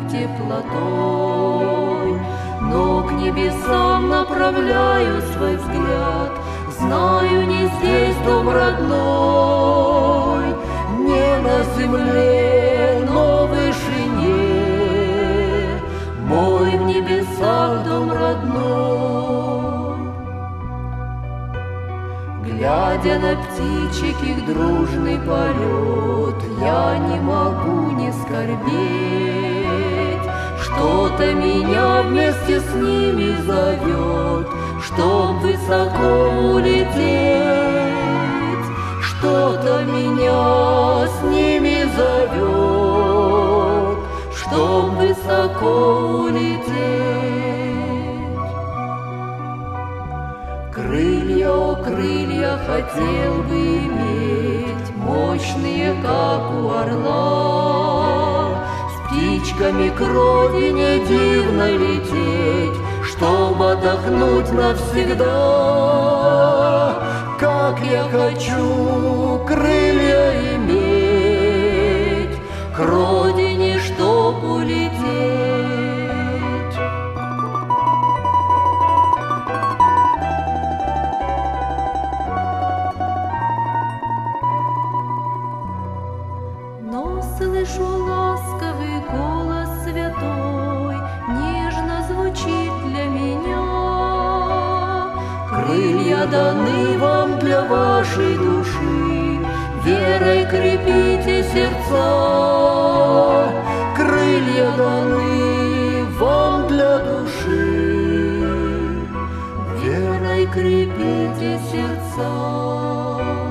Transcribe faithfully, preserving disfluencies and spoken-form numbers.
теплотой. Но к небесам направляю свой взгляд, знаю, не здесь дом родной, не на земле, но в вышине, мой в небесах дом родной. Глядя на птичек их дружный полет, я не могу не скорбеть. Что-то меня вместе с ними зовет, чтоб высоко улететь. Что-то меня с ними зовет, чтоб высоко улететь. Крылья, о крылья, хотел бы иметь, мощные, как у орла, с птичками к родине дивно лететь, чтоб отдохнуть навсегда. Как я хочу крылья иметь, к родине, чтоб улететь. Но слышу ласковый голос святой, нежно звучит для меня. Крылья даны вам для вашей души, верой крепите сердца. Крылья даны вам для души, верой крепите сердца.